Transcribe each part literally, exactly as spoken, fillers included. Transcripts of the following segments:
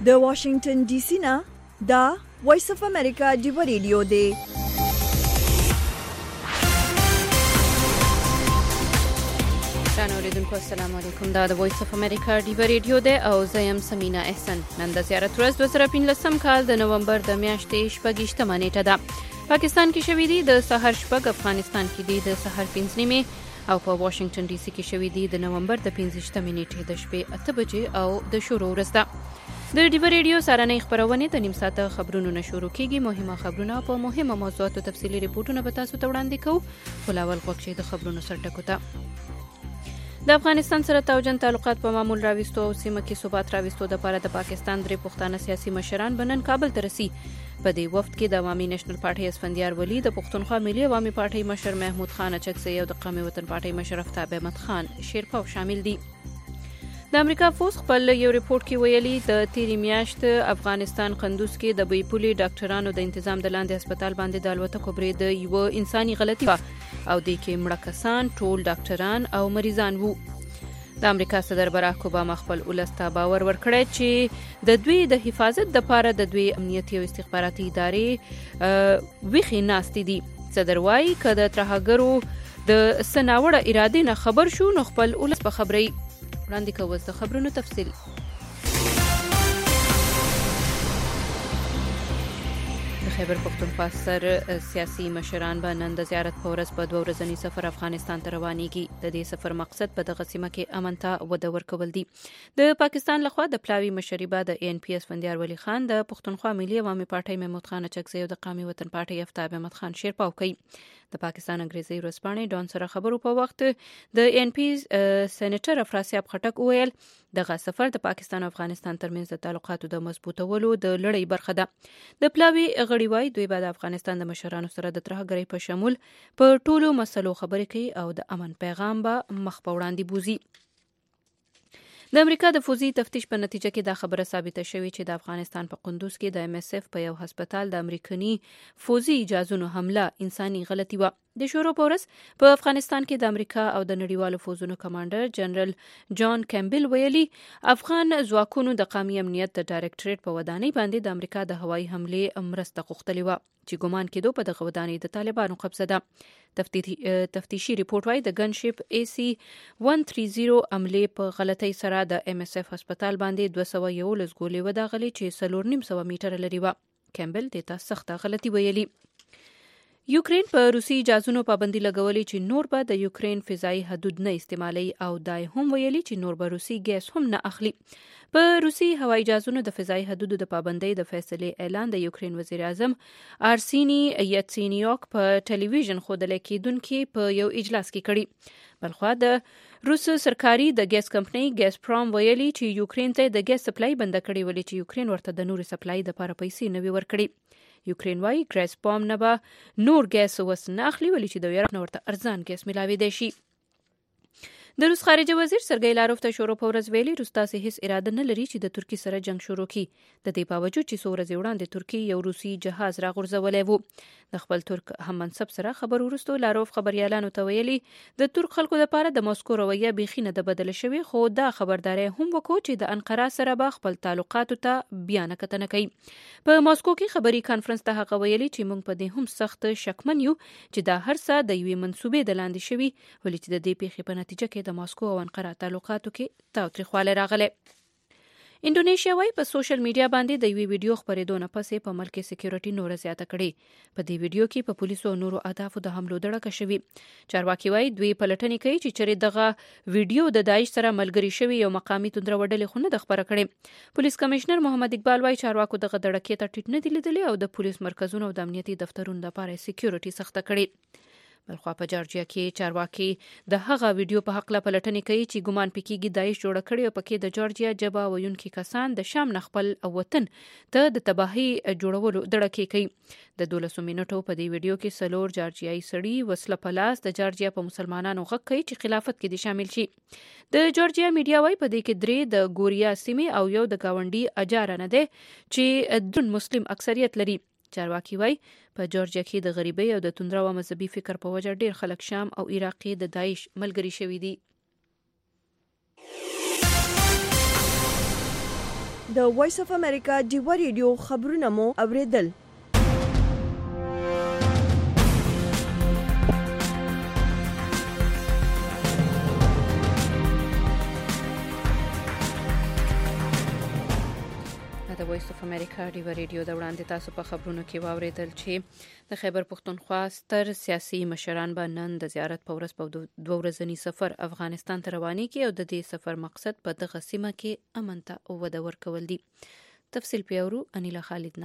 د واشنگټن ډي سي نه دا وایس اف امریکا دی ریډیو دی. ګرانو اوریدونکو السلام علیکم. دا د وایس اف امریکا دی ریډیو دی او زه یم سمینا احسن. نن د زیارت ورځ دوه زره پنځلسم کال د نومبر د میاشتې شپږیشتمه نیټه ده. پاکستان کې شوې دي د سحر شپږ، افغانستان کې دي د سحر پنځه نیمې او په واشنگټن ډي سي کې شوې دي د نومبر د پنځویشتمې نیټې د شپې اته بجې او د شروع ورځ ده. د ډیو ریډیو سارنۍ خبرونه د نیم ساعته خبرونو نه شروع کیږي. مهمه خبرونه په مهمه موضوعاتو تفصیلي ریپورتونه به تاسو ته وړاندې کوو. خلاول وګورئ د خبرونو سرټکو ته. د افغانستان سره توجن تعلقات په معمول راوستو او سیمه کې ثبات راوستو د لپاره د پاکستان درې پښتانه سیاسي مشران بنن کابل ته رسي. په دې وفد کې د عوامي نېشنل پارټي اسفندیار ولی، د پښتونخوا ملي عوامي پارټي مشر محمود خان اچکزی او د قومي وطن پارټي مشر افتاب احمد خان شیرپاو شامل دي. د امریکا فوز خپل یو ریپورت کې ویلي د تیری میاشت افغانستان قندوز کې د بیپولي ډاکټرانو د تنظیم د لاندې هسپتال باندې د الوتکو برید یو انساني غلطي و او د کې مړه کسان ټول ډاکټران او مریضان وو. د امریکا صدر باراک اوباما خپل ولسته باور ورکړی چې د دوی د حفاظت لپاره د دوی امنیتي او استخباراتي ادارې ویخي ناستې دي. صدر وايي که د ترهګرو د سناوړه اراده نه خبر شو نو خپل ولس په خبري وړاندې کوو. د خبرونو تفصیل. د خیبر پختونخوا سر سیاسي مشران به نن د زیارت په ورځ په دوه ورځني سفر افغانستان ته روانېږي. د دې سفر مقصد په دغه سیمه کې امن ته وده ورکول دي. د پاکستان لخوا د پلاوي مشري به د ان پی اسفندیار ولی خان، د پښتونخوا ملي عوامي پارټي محمود خان اچکزی او د قومي وطن پارټي افتاب احمد خان شیرپاو کوي. د پاکستان انګریزي ورځپاڼې ډان سره خبرو په وخت د ان پی سېنیټر افراسیاب خټک وویل دغه سفر د پاکستان او افغانستان ترمنځ د تعلقاتو د مضبوطولو د لړۍ برخه ده. د پلاوي غړي وايي دوی به د افغانستان د مشرانو سره د ترهګرۍ په شمول په ټولو مسلو خبرې کوي او د امن پیغام به مخ په وړاندې بوزي. د امریکا د فوزي تفتیش په نتیجه کې دا خبره ثابته شوې چې د افغانستان په قندوز کې د ام اس اف په یو هسپتال د امریکایي فوزي جازونو حمله انساني غلطي و. د شروع په ورځ په افغانستان کې د امریکا او د نړیوالو فوزونو کمانډر جنرال جان کیمبل ویلي افغان ځواکونو د قومي امنیت د ډایرکټریټ په ودانۍ باندې د امریکا د هوایي حملې مرسته غوښتلې و چې ګومان کېدو په دغه ودانۍ د طالبانو قبضه ده. تفتیشي ریپورت وايي د ګن شپ اي سي one thirty عملې په غلطۍ سره د ام اس اف هسپتال باندې دوه سوه یولس ګولې وداغلې چې څلور نیم سوه میټره لري و. کیمبل دې ته سخته غلطي ویلي. یوکرین په روسي جازونو پابندي لګولې چې نور به د یوکرین فضایي حدود نه استعمالي او دای هم ویلي چې نور به روسي ګیس هم نه اخلي. په روسي هوایي جازونو د فضایي حدودو د پابندۍ د فیصلې اعلان د یوکرین وزیر اعظم ارسینی یتسینیوک په ټلویزیون ښودل کېدونکي په یو اجلاس کې کړي. بلخوا د روس سرکاري د ګیس کمپنۍ ګیس پروم ویلي چې یوکرین ته د ګیس سپلای بند کړي ولې چې یوکرین ورته د نوري سپلای د لپاره پیسې نه وي ورکړي. یوکرین وايي ګیس پروم نه به نور ګیس وس نه اخلي ولې چې د یورپ نه ورته ارزان ګیس ملاوي دی شي. د روس خارجه وزیر سرګی لاروف ته شروع په ورځ ویلي روس تاسې هیڅ اراده نه لري چې د ترکیې سره جنگ شروع کړي. د دې باوجود چې څو ورځې وړاندې ترکیې یو روسي جهاز راغورځولی و. د خپل ترک هم منصب سره خبر وروسته لاروف خبريالانو ته ویلي د ترک خلکو لپاره د مسکو رویه بیخي نه ده بدله شوې، خو دا خبرداري هم وکړو چې د انقره سره به خپل تعلقاتو ته بیان کتنه کوي. په مسکو کې خبري کانفرنس ته هغه ویلي چې موږ په دې هم سخت شکمن یو چې دا هر څه د یوې منسوبې د لاندې شوي ولې چې د دې پیښې په نتیجه کې د ماسکو او انقره تعلقاتو کې تاوتریخوالی راغلی. انډونیشیا وايي په سوشل میډیا باندې د یوې ویډیو خپرېدو نه پسې په ملک سکیورټي نور زیاته کړې. په دې ویډیو کې په پولیسو او نورو اهدافو د حملو دړه شوې. چارواکي وايي دوی پلټنې کوي چې چېرې دغه ویډیو د داعش سره ملګری شوی یو مقامي توندره وډلې خو نه د خبره کړې. پولیس کمشنر محمد اقبال وايي چارواکو دغه دړکې ته ټیټ نه دي لیدلي او د پولیس مرکزونو او د امنیتي دفترونو لپاره سکیورټي سخته کړې. بلخوا په جارجیا کې چارواکي د هغه ویډیو په حق لا پلټنې کوي چې ګومان پکېږي داعش جوړ کړي او پکې د جارجیا جبا ویونکي کسان د شام نه خپل وطن ته د تباهي جوړولو دړکې کوي. د دولسو منټو په دې ویډیو کې څلور جارجیایي سړي وسله په لاس د جارجیا په مسلمانانو غږ کوي چې خلافت کې دي شامل شي. د جارجیا میډیا وايي په دې کې درې د ګوریا سیمې او یو د گاونډي اجاره نه ده چې دون مسلم اکثریت لري. چارواکي وايي په جورجیا کې د غریبۍ او د توندره او مذهبي فکر په وجه ډیر خلک شام او عراق کې د داعش ملګري شوي دي. د وایس اف امریکا ډیوا ریډیو خبرونه مو اوریدل. د وایس اف امریکا ډیوا ریډیو د وړاندې تاسو په خبرونو کې واوریدل چې د خیبر پښتونخوا ستر سیاسي مشران به نن د زیارت په ورځ په دوه ورځني سفر افغانستان ته رواني کی او د دې سفر مقصد په دغه سیمه کې امن ته وده ورکول دي. تفصیل پیورو انیلا خالدنا.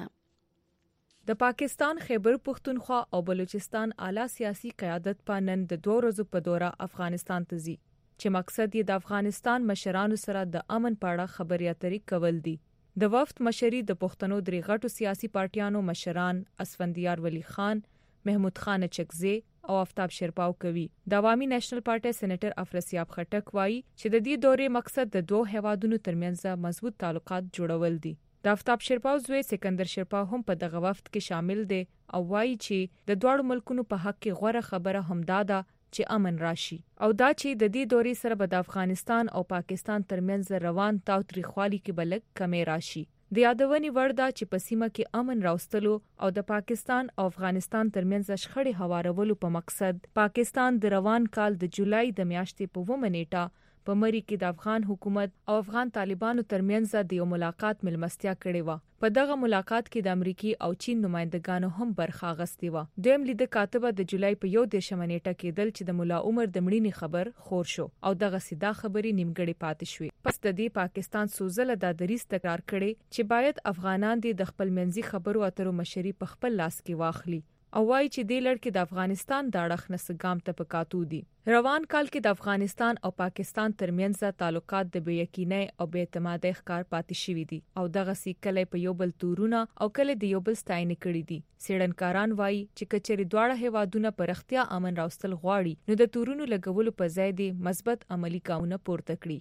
د پاکستان خیبر پښتونخوا او بلوچستان اعلی سیاسي قیادت په نن د دوه ورځو په دوره افغانستان ته ځي چې مقصد یې د افغانستان مشرانو سره د امن په اړه خبرې اترې کول دي. د وفد مشري د پښتنو درې غټو سیاسي پارټیانو مشران اسفندیار ولی خان، محمود خان چکزی او آفتاب شیرپاو کوي. د عوامي نېشنل پارټي سېنیټر افرسیاب خټک وایي چې د دې دورې مقصد د دوه هیوادونو ترمنځ مضبوط تعلقات جوړول دي. د آفتاب شیرپاو زوی سکندر شیرپاو هم په دغه وفد کې شامل دی او وایي چې د دوه ملکونو په حق کې غوره خبره همدا ده چې امن راشي او دا چې د دې دورې سره به د افغانستان او پاکستان ترمنځ روان تاوتریخوالي کې بلک کمی راشي. د یادونې وړ ده چې په سیمه کې امن راوستلو او د پاکستان او افغانستان ترمنځ شخړې هوارولو په مقصد پاکستان د روان کال د جولای د میاشتې په اوومه نیټه په مری کې د افغان حکومت او افغان طالبانو ترمنځ د یو ملاقات ملمستیا کړې و. په دغه ملاقات کې د امریکای او چین نمائندګانو هم برخه اخیستې و. دویم لید کاتبه د جولای په یو دیرشمه نیټه کېدل چې د مولا عمر د مړینې خبر خور شو او دغه سیده خبرې نیمګړې پاتې شوې. پس د دې پاکستان سوزله د دریس تکرار کړي چې باید افغانان د خپل منځي خبرو اترو مشري په خپل لاس کې واخلي او وایي چې د لړ کې د افغانستان د اړخ نسګام ته پکاتو دي. روان کال کې د افغانستان او پاکستان ترمنځ تعلقات د بې یقینۍ او بې اعتمادۍ ښکار پاتې شوي دي او دغه سي کله په یو بل تورونه او کله د یو بل ستاینې کړي دي. څېړنکاران وایي چې کچېرې دواړه هیوادونه په رښتیا امن راوستل غواړي نو د تورونو لګولو په ځای دي مثبت عملی ګامونه پورته کړي.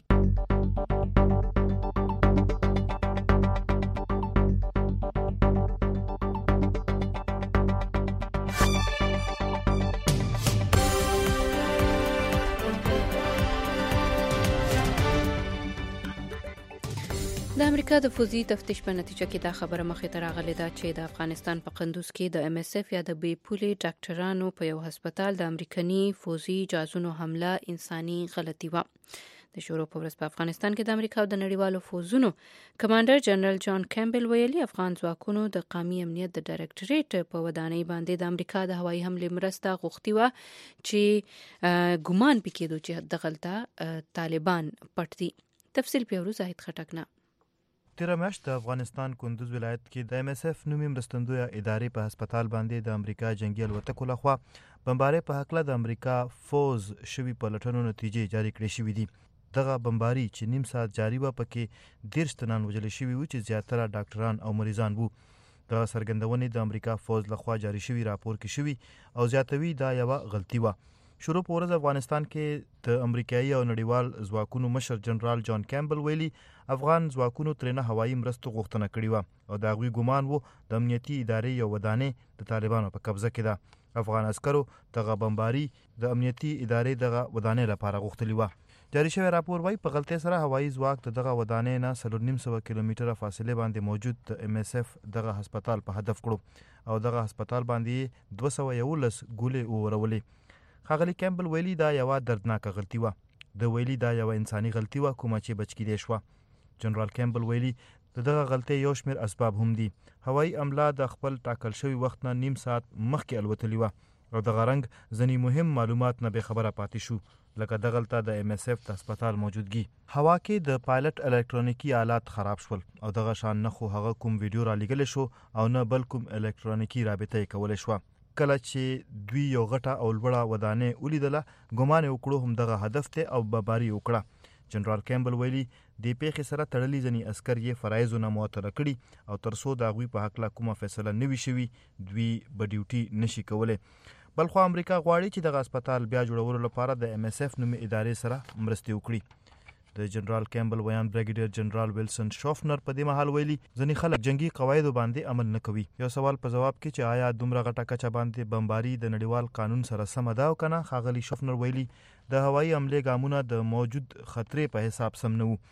د امریکا د فوزي تفتیش په نتیجه کې دا خبره مخې ته راغلې ده چې د افغانستان په قندوز کې د ام اس اف یا د بې پولې ډاکټرانو په یو هسپتال د امریکایي فوزي جاسوسو حمله انساني غلطي و. د شروع په ورځ په افغانستان کې د امریکا او د نړیوالو فوزونو کمانډر جنرال جان کیمبل ویلي افغان ځواکونو د قومي امنیت د ډایرکټریټ په ودانۍ باندې د امریکا د هوایي حملې مرسته غوښتي و چې ګومان پکې دوی چې دغلطه طالبان پټ دي. تفصیل پیورو زاهد خټک. تیره میاشت د افغانستان کندوز ولایت کې د ام اس اف نومي مرستندویه ادارې په هسپتال باندې د امریکا جنگي الوتکو لخوا بمبارۍ په هکله د امریکا فوز شوي پلټنو نتیجې جاری کړې شوې دي. دغه بمباري چې نیم ساعت جاری و پکې دېرش تنان وژل شوي وو چې زیاتره ډاکټران او مریضان وو. دغه څرګندونې د امریکا فوز لخوا جاری شوي راپور کې شوي او زیاتوي دا یوه غلطي وه. شروع په ورځ افغانستان کې د امریکایي او نړیوال ځواکونو مشر جنرال جان کیمبل ویلي افغان ځواکونو ترنه هوایي مرستو غوښتنه کړې وه او د هغوی ګمان وو د امنیتي ادارې یو ودانۍ د طالبانو په قبضه کې ده. افغان عسکرو دغه بمباري د امنیتي ادارې دغه ودانۍ لپاره غوښتلی وه. جاری شوی راپور وایي په غلطۍ سره هوایي ځواک د دغه ودانۍ نه څلور نیم سوه کیلومتره فاصلې باندې موجود د ام اس اف دغه هسپتال په هدف کړو او دغه هسپتال باندې دوه سوه یولس ګولې وورولې. ښاغلي کیمبل ویلي دا یوه دردناکه غلطي وه. د ویلي دا یوه انساني غلطي وه کومه چې بچ کیدی شوه. جنرال کیمبل ویلي د دغه غلطۍ یو شمېر اسباب هم دي. هوایي عمله د خپل ټاکل شوي وخت نه نیم ساعت مخکې الوتلې وه او دغه رنګ ځینې مهم معلومات نه بې خبره پاتې شو لکه دغلته د ام اس اف د هسپتال موجودګي. هوا کې د پایلټ الکترونیکي آلات خراب شول او دغه شان نه خو هغه کوم ویډیو را لېږلی شو او نه بل کوم الکترونیکي رابطه یې کولی شوه. کله چې دوی یو غټه او لوړه ودانۍ ولیدله ګمان یې وکړو همدغه هدف دی او بمباري وکړه. جنرال کیمبل ویلي د پیښې سره تړلي ځینې عسکر یې فرایضو نه معطله کړي او تر څو د هغوی په هکله کومه فیصله نه وي شوي دوی به ډیوټي نشي کولی. بلخوا امریکا غواړي چې دغه هسپتال بیا جوړولو لپاره د ام اس اف نومي ادارې سره مرستې وکړي. د جنرال کیمبل ویان بریګیډیر جنرال ویلسن شوفنر په دې مهال ویلي ځینې خلک جنگي قواعدو باندې عمل نه کوي. یو سوال په جواب کې چې آیا دومره غټه کچه باندې بمباري د نړیوال قانون سره سمه ده او کنه، ښاغلي شوفنر ویلي د هوایي حملې ګامونه د موجود خطرې په حساب سم نه وو.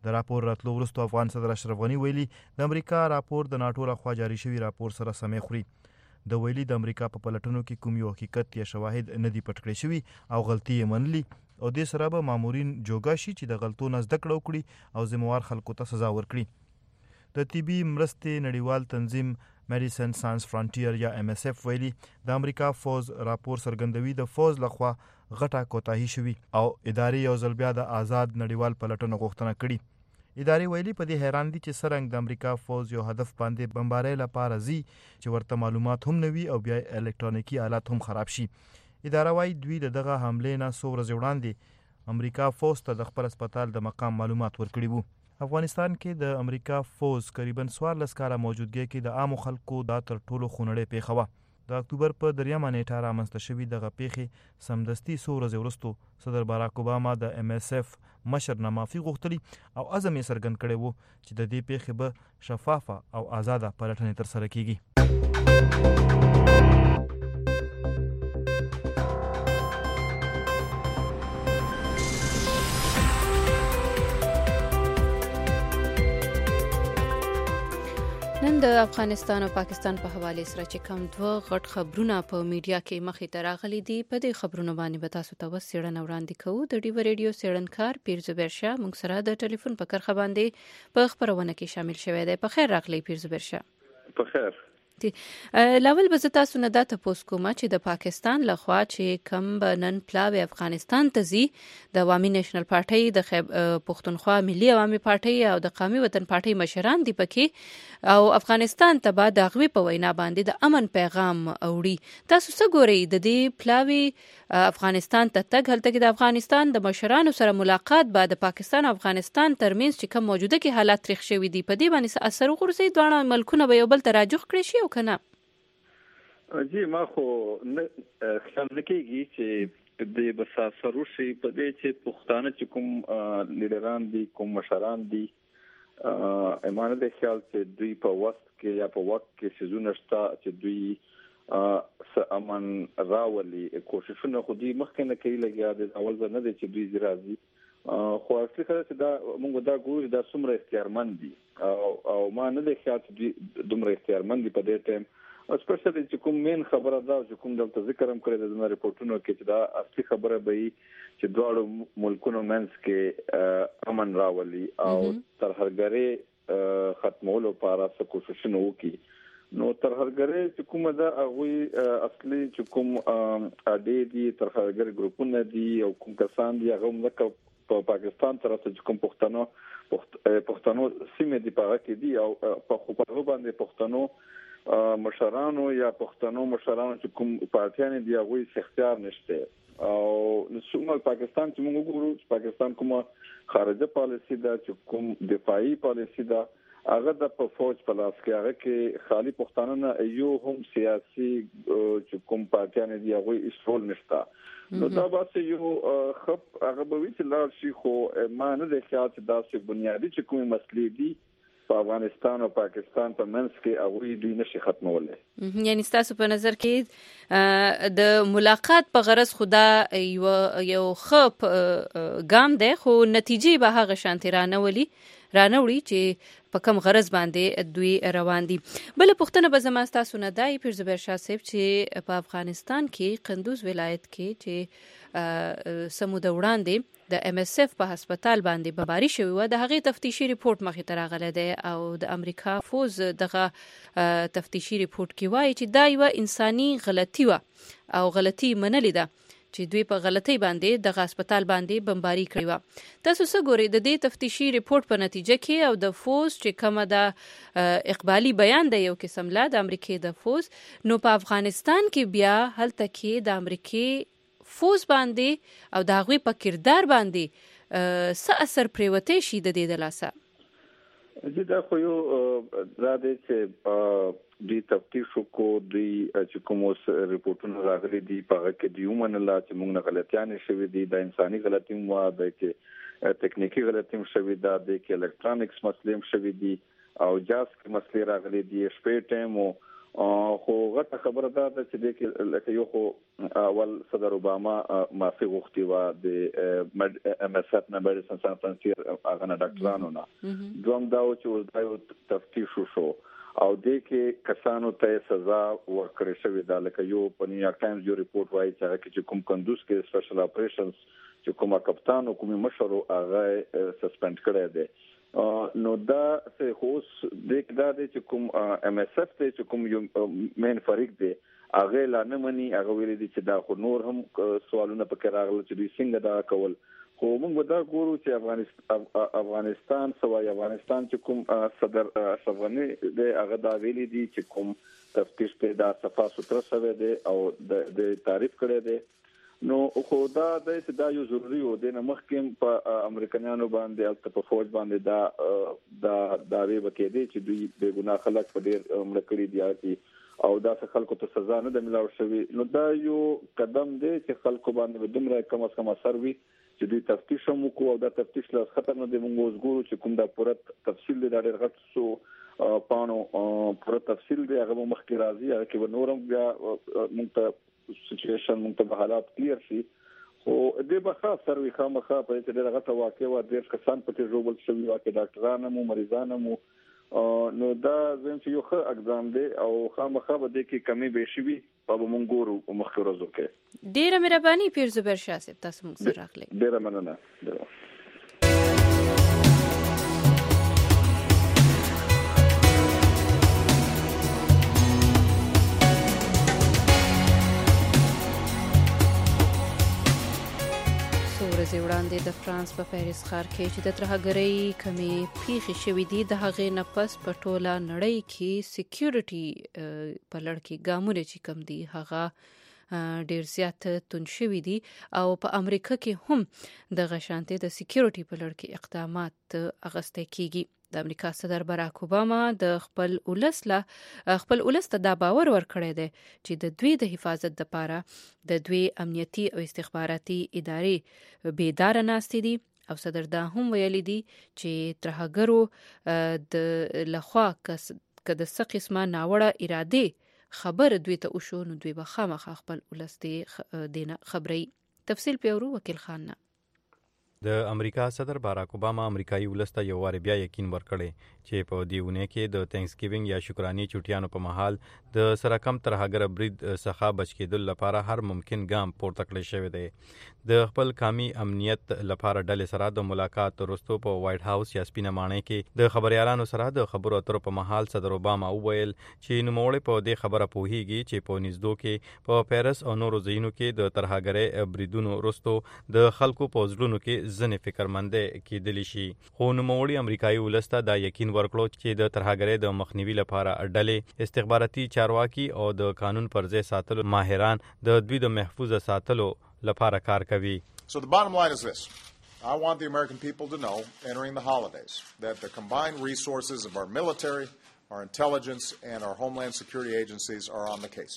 د راپور راتلو وروسته افغان صدر اشرف غني ویلي د امریکا راپور د ناټو لخوا جاري شوی راپور سره سمې خوري. د ویلي د امریکا په پلټنو کې کوم یو حقیقت یا شواهد نه دي پټ کړی شوي او غلطي یې منلي او دې سره به مامورین جوګه شي چې د غلطو نه زده کړه وکړي او ذمہوار خلکو ته سزا ورکړي. د طبي مرستې نړیوال تنظیم میډیسن ساينس فرانټیر یا ام اس اف ویلي د امریکا فوز راپور څرګندوي د فوز لخوا غټه کوتاهي شوي او ادارې یو ځل بیا د آزاد نړیوال پلټنو غوښتنه کړې. ادارې ویلي په دې حیران دي چې څرنګه د امریکا فوز یو هدف باندې بمبارۍ لپاره ځي چې ورته معلومات هم نه وي او بیا الکترونیکي آلات هم خراب شي. اداره وايي دوی د دغه حملې نه څو ورځې وړاندې امریکا فوز ته د خپل هسپتال د مقام معلومات ورکړي وو. افغانستان کې د امریکا فوز قریبا څوارلس کاله موجودګۍ کې د عامو خلکو دا تر ټولو خونړۍ پیښه وه. د اکتوبر په دریمه نیټه رامنځته شوي دغه پیښې سمدستي څو ورځې وروسته صدر باراک اوباما د ام اس اف مشر نه معافي غوښتلي او عزم یې څرګند کړی و چې د دې پیښې به شفافه او آزاده پلټنې ترسره کیږي. نن د افغانستان او پاکستان په حواله سره چې کوم دوه غټ خبرونه په میډیا کې مخې ته راغلي دي په دې خبرونو باندې به تاسو ته وسیړنه وړاندې کوو. د ډیو ریډیو سیړنکار پیر زبیر شاه موږ سره د ټلیفون په کرخه باندې په خبرونه کې شامل شوی دی. په خیر راغلی پیر زبیر شاه. په خیر. لاول به تاسو نه دا تاسو کومه چې د پاکستان لخوا چې کم بنن پلاوی افغانستان ته زی د عوامي نېشنل پارټي د خیب پښتونخوا ملي عوامي پارټي او د قومي وطن پارټي مشران دی پکې او افغانستان ته بعد د غوي په وینا باندې د امن پیغام اوړي. تاسو څه ګورئ د دې پلاوی افغانستان ته تګ هلته کې د افغانستان د مشرانو سره ملاقات بعد د پاکستان او افغانستان ترمنځ چې کوم موجوده کې حالات تریخ شوي دي په دې باندې اثر وغورځي دوه ملکونه به یو بل تراجح کړی شي او کنه؟ جی ما خو خیال نکېږي چې د بساسرو شي په دې چې پښتانه چې کوم لیډران دي کوم مشران دي ایمانه د خیال چې دوی په وخت کې یا په وخت کې سيزونه شته چې دوی س امن راولي کوششونه خو دې مخکې نه کوي لګیا د اول ځل نه دي چې دوی زراځي خو اصلي خبره چې دا موږ دا ګورو دا څومره اختیارمند دي او او ما نه د خیال چې دوی دومره اختیارمند دي په دې ټیم او سپیشلی چې کوم مین خبره دا چې کوم دلته ذکر هم کړی د ریپورتونو کې چې دا اصلي خبره به وي چې دواړو ملکونو منځ کې امن راولي او ترهګرۍ ختمولو لپاره څه کوششونه وکړي. نو ترهګرۍ چې کومه ده هغه اصلي چې کوم اډې دي ترهګر ګروپونه دي او کوم کسان دي هغه موږ په پاکستان طرف ته کوم پښتنو پښتنو سیمه دي په کې دي او په خو په باندې پښتنو مشرانو یا پښتنو مشرانو چې کوم پارټیان دي هغه اختیار نشته او نسومه پاکستان چې موږ وګورو پاکستان کومه خارجه پالیسی ده چې کوم دفاعي پالیسی ده هغه د په فوج په لاس کې هغه کې خالی پښتانه نه یو هم سیاسي چې کوم پارټیان دي هغه اصول نشته. نو دا بس یو خپ هغه به وی چې لار شي خو ما نه د خیال چې دا څه بنیادی چې کوم مسلې دي په افغانستان او پاکستان په منځ کې هغه دوی نشي ختمولای. یعنی تاسو په نظر کې د ملاقات په غرض خدا یو یو خپ ګام ده خو نتیجې به هغه شانتي رانولي رانوړي چې په کوم غرض باندې دوی روان دي. بل پښتنه به زما تاسو نه دای پیر زبیر شاه صاحب چې په افغانستان کې قندوز ولایت کې چې سمود وړاندې د ام اس اف په هسپتال باندې بمباري شوی و د هغې تفتیشي ریپورت مخې ته راغلی دی او د امریکا فوز دغه تفتیشي ریپورت کې وایي چې دا یوه انساني غلطي وه او غلطي منلې ده چې دوی په غلطۍ باندې د هسپتال باندې بمباري کړې وه. تاسو څه ګورئ د دې تفتیشي ریپورت په نتیجه کې او د فوز چې کومه د اقبالي بیان دی یو قسم لا د امریکای د فوز نو په افغانستان کې بیا هلته کې د امریکای فوز باندې او د هغوی په کردار باندې څه اثر پریوتی شي د دې د لاسه؟ زه دا خو یو دا دی چې دوی تفتیش وکړو دوی چې کوم ریپورټونه راغلي دي په هغه کې دوی ومنله چې موږ نه غلطیانې شوي دي د انساني غلطي هم وه د کې تکنیکي غلطي هم شوي ده د کې الکترونیکس مسلې هم شوي دي او جاز کې مسلې راغلي دي شپې ټایم خو غټه خبره ده چې د کې لکه یو خو اول صدر اوباما معافي غوښتي و د ام اس اف نه میډیسن سان فرانسیر هغه نه ډاکټرانو نه دوم دا چې اوس دا تفتیش شو او د کې کسانو ته سزا ورکړې شوې ده لکه یو په نیویارک ټایمز یو ریپورت وایي چې کوم کندوز کې سپیشل اپریشنز چې کومه کپتان او کومه مشر هغه سسپند کړی دی نو دا څه خوس د کدا د چې کوم ام اس اف ته چې کوم یو مین فریق دی هغه لا نه مني هغه ویل دي چې دا خو نور هم سوالونه پکې راغلي چې دوی څنګه دا کول خو موږ دا ګورو چې افغانستان افغانستان سوای افغانستان چې کوم صدر اشرف دی هغه دا ویل دي چې کوم تفتیش په دا صفه ستر سوي دی او د تعریف کړی دی نو خو دا د دا یو ضروري و د مخکیم په امریکایانو باندې او په فوج باندې دا دا داوی وکړي چې دوی د ګناه خلک په ډیر عمر کړی دی او دا څه خلکو ته سزا نه د ملاو شوی نو دا یو قدم دی چې خلکو باندې دومره کم از کم اثر وي چې دوی تفتیش هم وکړو او دا تفتیش له خطر نه د موږ وګورو چې کوم دا پوره تفصیل دی دا ډیر غټ سو پانو پوره تفصیل دی هغه مخکې راځي هغه کې نورم بیا موږ ته سچويشن موږ ته حالات کلیر شي خو د بخا سروي خامخا په دې ډېر غټه واقع و د کسان په تجربه شوی واقع ډاکټرانو مو مریضانو مو نو دا زم چې یو ښه اقدام دی او خامخا به د کې کمی به شي په موږ ګورو مخکې ورځو کې ډېر مهرباني پیر زبر شاه صاحب تاسو موږ سره راغلي ډېر مننه ورځې وړاندې د فرانس په پیریس ښار کې چې د ترهګرۍ کمې پیښې شوې دي د هغې نه پس په ټوله نړۍ کې سکیورټي په لړ کې ګامونه چې کم دي هغه ډیر زیات تون شوي دي او په امریکا کې هم د غشانتي د سکیورټي په لړ کې اقدامات اغسته کیږي د امریکا صدر باراک اوباما د خپل ولس له خپل ولس ته دا باور ورکړی دی چې د دوی د حفاظت لپاره د دوی امنیتي او استخباراتي ادارې بیدار ناستې دي او صدر دا هم ویلي دي چې ترهګرو د لخوا کس که د څه قسمه ناوړه اراده خبر دوی ته وشو نو دوی به خامخا خپل ولس دې خبري تفصیل پیورو وکیل خان نه د امریکا صدر باراک اوباما امریکایي ولسته یو وار بیا یقین ورکړی چې په دې ونه کې د تھینکس ګیوینګ یا شکرانې چټیانو په مهال د سره کم ترهګر برید څخه بچ کېدل لپاره هر ممکن ګام پورته کړی شوی دی د خپل قومي امنیت لپاره ډلې سره د ملاقات وروسته په وایټ هاوس یا سپینه ماڼۍ کې د خبريالانو سره د خبرو اترو په مهال صدر اوباما وویل چې نوموړی په دې خبره پوهیږي چې په نږدې کې په پیرس او نورو ځایونو کې د ترهګرۍ بریدونو وروسته د خلکو په ځړونو کې ځنې فکرمنده کېدلی شي خو نوموړي امریکایي ولسته دا یقین ورکړو چې د ترهګرۍ د مخنیوي لپاره ډلې استخباراتي چارواکي او د قانون پر ځای ساتلو ماهران د دوی د محفوظ ساتلو لپاره کار کوي. So the bottom line is this. I want the American people to know, entering the holidays, that the combined resources of our military, our intelligence, and our homeland security agencies are on the case.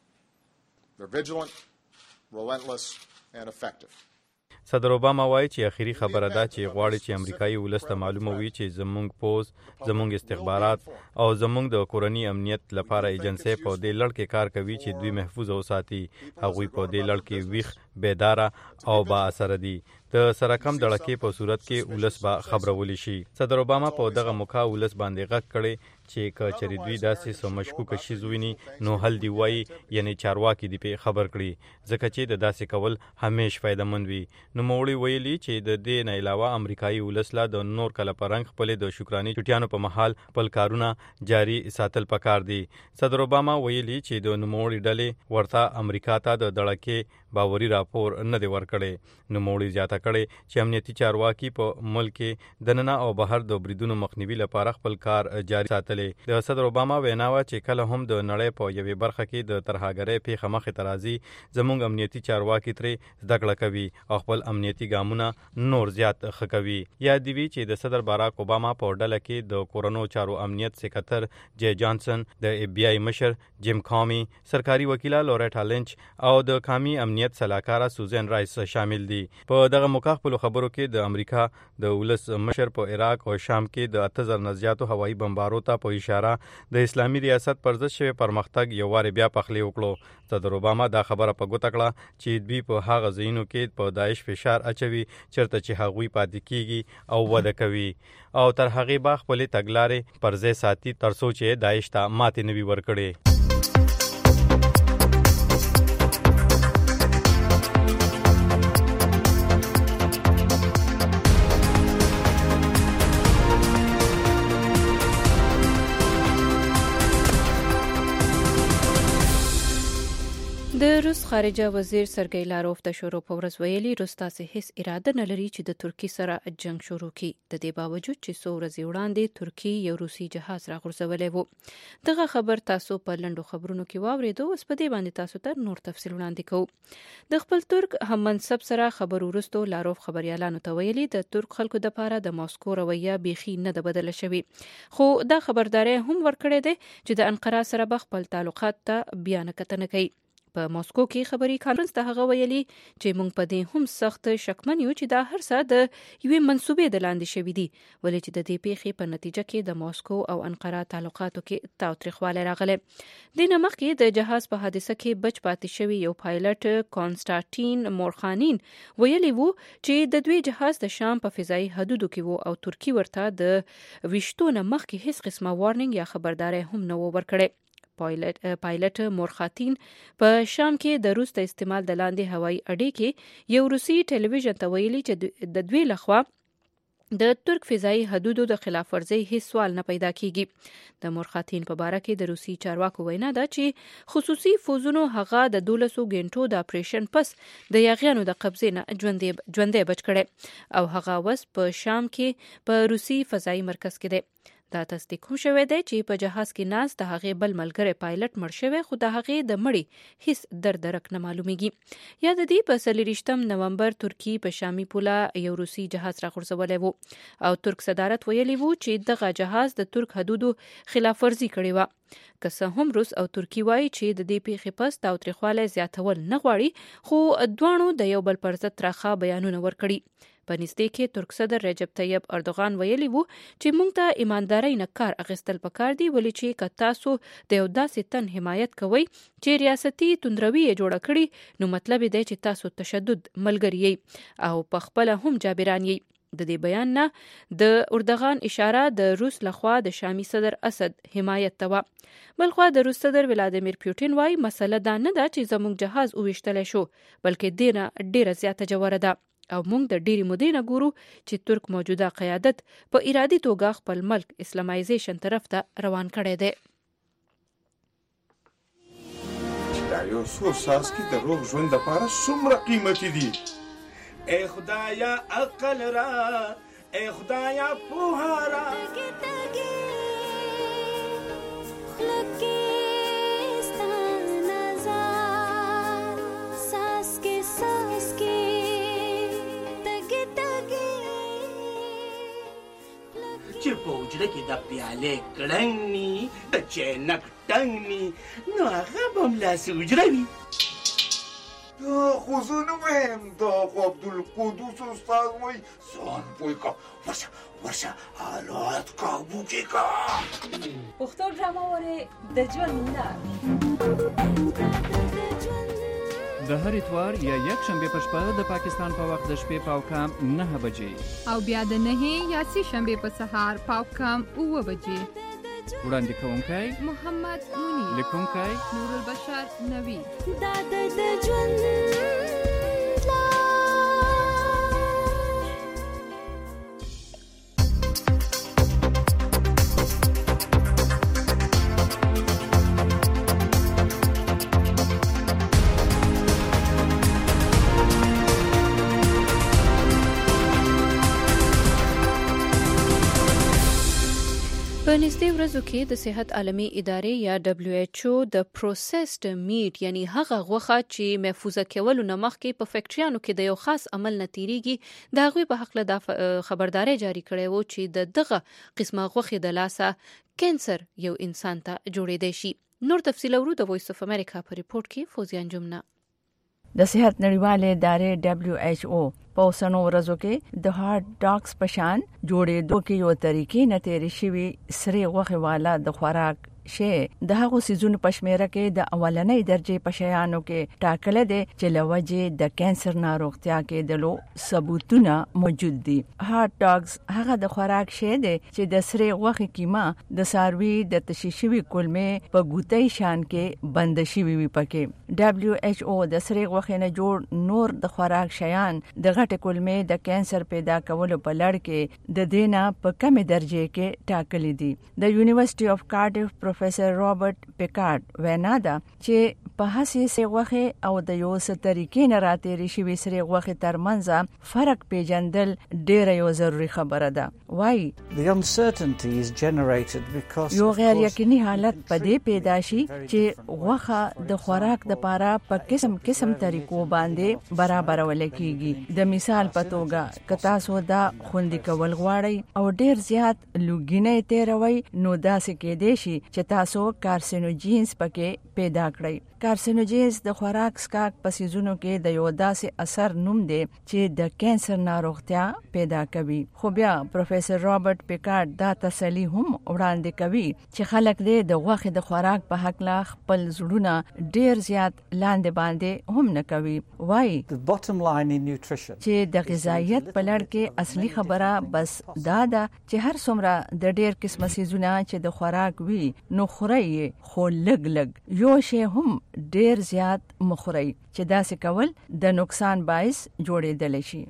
They're vigilant, relentless, and effective. صدر اوباما وایي چې اخیری خبره ده چې غواړي چې امریکایي ولسته معلومه وي چې زموږ پوز زموږ استخبارات او زموږ د کورنی امنیت لپاره ایجنسی په دې لړ کې کار کوي چې دوی محفوظ اوساتي هغوی په دې لړ کې ویښ بیداره او با اثر دي د سره کم دړکې په صورت کې ولس به خبرولي شي. صدر اوباما په دغه موقع ولس باندې غږ کړي چې که چېرې دوی داسې څه مشکوکه شیز ویني نو حل دی وایي یعنی چارواکي دې پې خبر کړي ځکه چې د داسې کول همیش فایدهمند وي. نوموړي ویلي چې د دې نه علاوه امریکایي ولس لا د نور کله په رنګ خپلې د شکرانې چټیانو په مهال خپل کارونه جاري ساتل پکار دي. صدر اوباما ویلي چې د نوموړي ډلې ورته امریکا ته د دړکې باوري راپور نه دی ورکړی. نوموړي زیاته کړی چې امنیتي چارواکي په ملک کې دننه او بهر د بریدونو مخنیوي لپاره خپل کار جاري ساتلې. د صدر اوباما وینا وه چې کله هم د نړۍ په یوې برخه کې د ترهګرۍ پیښه مخې ته راځي زموږ امنیتي چارواکي ترې زده کړه کوي او خپل امنیتي ګامونه نور زیات ښه کوي. یاد دي وي چې د صدر باراک اوباما په ډله کې د کورونو چارو امنیت سکرتر جی جانسن، د اف بی آی مشر جیم کامي، سرکاري وکیله لوریټا لینچ او د قومي امنیت امنیت سلاکاره سوزن رایس شامل دي. په دغه موقع خپل خبرو کې د امریکا د ولس مشر په عراق او شام کې د اته زره نزياتو هوایي بمبارو ته په اشاره د اسلامي ریاست پر ضد شوی پرمختګ یو واره بیا پخلی وکړو. صدر اوباما دا خبره په ګوته کړه چې دوی په هغه ځایونو کې په داعش فشار اچوي چرته چې هغوی پاتې کیږي او وده کوي او تر هغه با خپل تګلارې پر ځای ساتي تر څو چې داعش ته ماتې نوي ورکړي. د روس خارجه وزیر سرګی لاروف د شروع په ورځ ویلي روس تاسې هیڅ اراده نه لري چې د ترکیې سره جنگ شروع کړي. د دې باوجود چې څو ورځې وړاندې ترکیې یو روسي جهاز راغورځولی و. دغه خبر تاسو په لنډو خبرونو کې واورېدو. اوس په دې باندې تاسو ته نور تفصیل وړاندې کوو. د خپل ترک هم منصب سره خبر وروستو لاروف خبريالانو ته ویلي د ترک خلکو دپاره د ماسکو رویه بیخي نه ده بدله شوې، خو دا خبرداری هم ورکړی دی چې د انقره سره به خپل تعلقات ته بیا نه کتنه کوي. په ماسکو کې خبري کانفرنس ته هغه ویلي چې موږ په دې هم سخت شکمن یو چې دا هر څه د یوې منسوبې د لاندې شوي دي، ولې چې د دې پیښې په نتیجه کې د ماسکو او انقره تعلقاتو کې تاوتریخوالی راغلی. دې نه مخکې د جهاز په حادثه کې بچ پاتې شوي یو پایلټ کانسټانټین مورخانین ویلي وو چې د دوی جهاز د شام په فضایي حدودو کې وو او ترکی ورته د ویشتو نه مخکې هیڅ قسمه وارنینګ یا خبرداری هم نه و ورکړی. پایلټ پایلټ مورخاتین په شام کې د روس د استعمال د لاندې هوایي اډې کې یو روسي ټلویزیون ته ویلي چې د دوی لخوا د ترک فضایي حدودو د خلاف ورزۍ هیڅ سوال نه پیدا کیږي. د مورخاتین په باره کې د روسي چارواکو وینا ده چې خصوصي فوزونو هغه د دولسو غنټو د اپریشن پس د یاغیانو د قبضې نه ژوندې بچ کړي او هغه وس په شام کې په روسي فضایي مرکز کې دی. دا تصدیق هم شوی دی چې په جهاز کې ناز د هغې بل ملګری پایلټ مړ شوی، خو د هغې د مړي هیڅ در درک نه معلومیږي. یا د دې په څلېرویشتم نومبر ترکی په شامي پوله یو روسي جهاز راغورځولی و او ترک صدارت ویلي وو چې دغه جهاز د ترک حدودو خلاف ورزي کړې وه. که څه هم روس او ترکی وایي چې د دې پیښې پس تاوتریخوالی زیاتول نه غواړي، خو دواړو د یو بل پر ضد ترخه بیانونه ورکړي. په نږدې کې ترک صدر رجب طیب اردوغان ویلي وو چې موږ ته ایماندارۍ نه کار اخیستل پکار دی، ولې چې که تاسو د یو داسې تن حمایت کوئ چې ریاستي توندروي یې جوړه کړي، نو مطلب دی چې تاسو تشدد ملګری یې او په خپله هم جابران یې. د دې بیان نه د اردوغان اشاره د روس لخوا د شامي صدر اسد حمایت ته وه. بلخوا د روس صدر ولادیمیر پوتین وایي مسله دا نه ده چې زموږ جهاز وویشتلی شو، بلکې دې نه ډیره زیاته جوړه ده او موږ د ډیرې مودې نه ګورو چې ترک موجوده قیادت په ارادي توګه خپل ملک اسلامایزیشن طرف ته روان کړی دی. دا یو څو څاڅکي د روغ ژوند لپاره څومره قیمتي دي. ای خدایا عقل را، ای خدایا پوهه را. چې په حجره کې د پیالې کړنګ ني، د چینک ټنګ ني، نو هغه به هملاسې حجره وي. دا خو زه نه وایم، دا خو عبدالقدوس استاد وایي. ځان پوه کړه، ورشه ورشه حالات قابو کې کړه. پښتو ډرامه وارې د ژوند لار د هر اتوار یا یک شنبه په شپه د پاکستان په وخت د شپې پاو کام نه بجې او بیا د نه یا سی شنبه په سهار پاو کام اوه بجې. وړاندې کوونکی محمد مونی، لیکونکی نور البشر نوی. دا د ژوند په نږدې ورځو کې د صحت عالمي ادارې یا دبلیو ایچ او د پروسسډ میټ یعنی هغه غوښه چې محفوظه کولو نه مخکې په فیکټریانو کې د یو خاص عمل نه تیریږي د هغوی په حق له خبرداري جاری کړې وو چې د دغه قسمه غوښې د لاسه کینسر یو انسان ته جوړېدای شي. نور تفصیل ورو د وایس اف امریکا په ریپورت کې فوزیان جمنه. د صحت نړیوالې ادارې دبليو ایچ او په اوسنو ورځو کې د هارت ډاکس پشان جوړېدو کې یو طریقې نه تیرې شوي سره غوښه والا د خوراک شې د هغو سيزونو پښمیره کې د اولنۍ درجه پشیانو کې ټاکل دي چې لوجه د کانسر ناروغتیا کې د لو ثبوتونه موجود دي. هارت ډاګز هغه د خوراک شې دي چې د سره غوښه کیما د ساروي د تشیشوي کولمې په ګوتې شان کې بند شوی وي. پکې دبليو ایچ او د سره غوښه نه جوړ نور د خوراک شیان د غټ کولمې د کانسر پیدا کولو په لړ کې د دینه په کمه درجه کې ټاکل دي. د یونیورسيټي اف کارډیف پروفیسر رابرټ پیکارډ وینا ده چې په هڅه سره غوښه او د یو څه طریقې نه راتېری شوی سره غوښه ترمنځ فرق پیژندل ډیره یو ضروری خبره ده. وای یو غیر یقیني حالت په دې پیدا شي چې غوښه د خوراک د پاره په قسم قسم طریقو باندې برابرول کیږي. د مثال په توګه کتا سودا خوندې کول غواړي او ډیر زیات لوګینه تیروي نو داسې کې دی شي چې تاسو کارسینوجینز پکې پیدا کړئ. کارسینوجینز د خوراک سکاک په سيزونو کې د یو داسې اثر نوم دی چې د کانسر ناروغتیا پیدا کوي. خو بیا پروفیسر رابرټ پیکارډ دا تسلی هم وړاندې کوي چې خلک دې د غوښې د خوراک په حق لا خپل زړونه ډیر زیات لاندې باندې هم نه کوي. وای چې د غذایت په لړ کې اصلي خبره بس دا ده چې هر څومره د ډیر قسمه سيزونه چې د خوراک وي نو خوري خو لګ لګ یو شی هم ډیر زیات مخوري چې دا څه کول د نقصان باعث جوړېدل شي.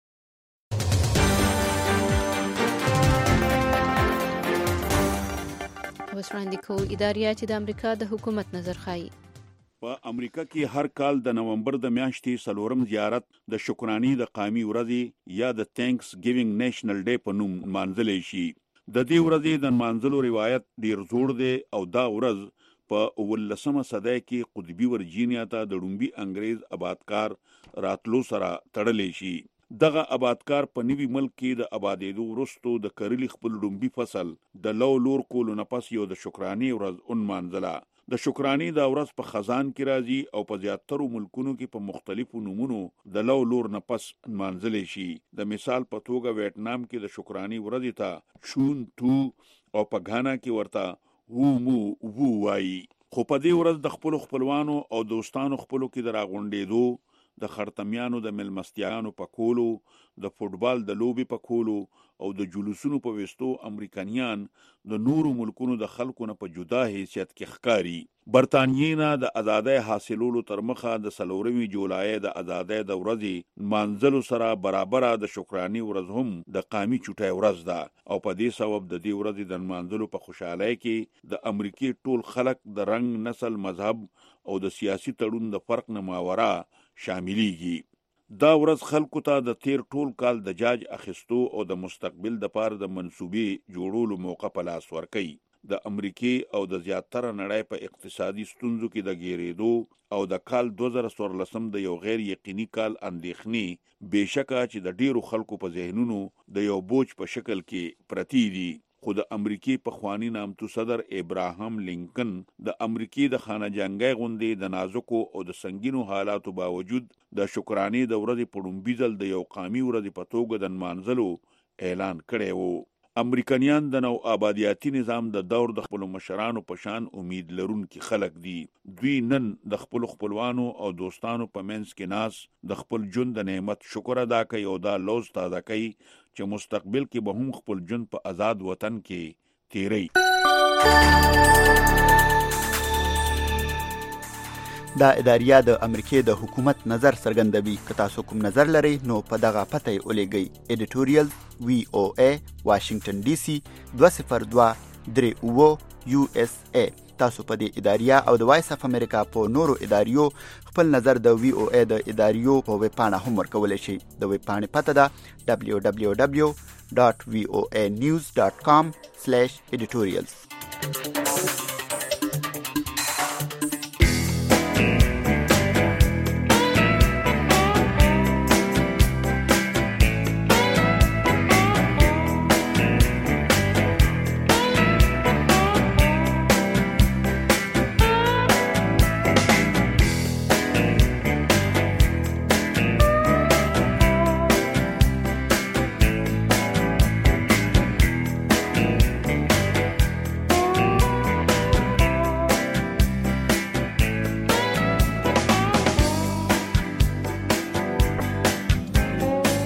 وسراندې کو ادارې چې د امریکا د حکومت نظر خایي. په امریکا کې هر کال د نومبر د میاشتې څلورم زیارت د شکرانې د قومي ورځې یا د تھینکس ګیوینګ نیشنل ډے په نوم مانځل شي. د دې ورځې د مانځلو روایت ډیر زوړ دی او دا ورځ په ولسمه صدۍ کې قطبي ورجینیا ته د ډومبي انګريز آبادکار راتلو سره تړلې شي. دغه آبادکار په نوي ملک کې د آبادېدو وروسته د کرلي خپل ډومبي فصل د لو لور کولو نه پس یو د شکرانې ورځ انمانځله. د شکرانې دا ورځ په خزان کې راځي او په زیاترو ملکونو کې په مختلفو نومونو د لو لور نه پس انمانځل شي. د مثال په توګه ویتنام کې د شکرانې ورځ ته شون تو او په غانا کې ورته وو مو وو وایي. خو په دې ورځ د خپل خپلوانو او دوستانو خپلو کې د راغونډېدو، د خرطمیانو د ملمستیانو په کولو، د فوټبال د لوبي په کولو او د جلوسونو په وستو امریکایان د نورو ملکونو د خلکو نه په جدا حیثیت کې ښکاری. برتانیې نه د ازادۍ حاصلولو تر مخه د سلورمې جولای د ازادۍ د ورځې مانځلو سره برابر د شکرانې ورځ هم د قومي چټای ورځ ده او په دې سبب د دې ورځې د مانځلو په خوشحالۍ کې د امریکای ټول خلک د رنگ، نسل، مذهب او د سیاسي تړون د فرق نه ماورا شاملېږي. دا ورځ خلکو ته د تیر ټول کال د جاج اخیستو او د مستقبل د پاره د منسوبې جوړولو موقع په لاس ورکوي. د امریکای او د زیاتره نړۍ په اقتصادي ستونزو کې د ګیرېدو او د کال دوه زره څوارلسم د یو غیر یقیني کال اندېښنې بېشکه چې د ډیرو خلکو په ذهنونو د یو بوج په شکل کې پرتی دي. خو د امریکای پخوانی نامتو صدر ابراهام لینکن د امریکای د خانه جنگي غونډې د نازکو او د سنگینو حالاتو باوجود د شکرانې د ورځې په ډومبي ځل د یو قومي ورځې په توګه د مانځلو اعلان کړی وو. امریکایان د نو آبادیاتي نظام د دور د خپل مشرانو په شان امید لرونکي خلک دي. دوی نن د خپل خپلوانو او دوستانو په منځ کې ناس د خپل ژوند د نعمت شکر ادا کوي او دا لوز تازه کوي چې مستقبل کې به هم خپل ژوند په آزاد وطن کې تیری. دا اداریا د امریکای د حکومت نظر څرګندوي. که تاسو کوم نظر لرئ نو په دغه پته یې ولېږئ. ایډیټوریال وی او ای واشنگټن ډي سي دوه صفر دوه درې اووه یو اس ای. تاسو په دې اداریا او د وایس اف امریکا په نورو اداریو خپل نظر د وی او ای د اداریو په ویب پاڼه هم ورکولی شئ. د ویب پاڼې پته ده دبلیو دبلیو دبلیو ډاټ وی او ای نیوز ډاټ کام سلیش ایډیټوریالز.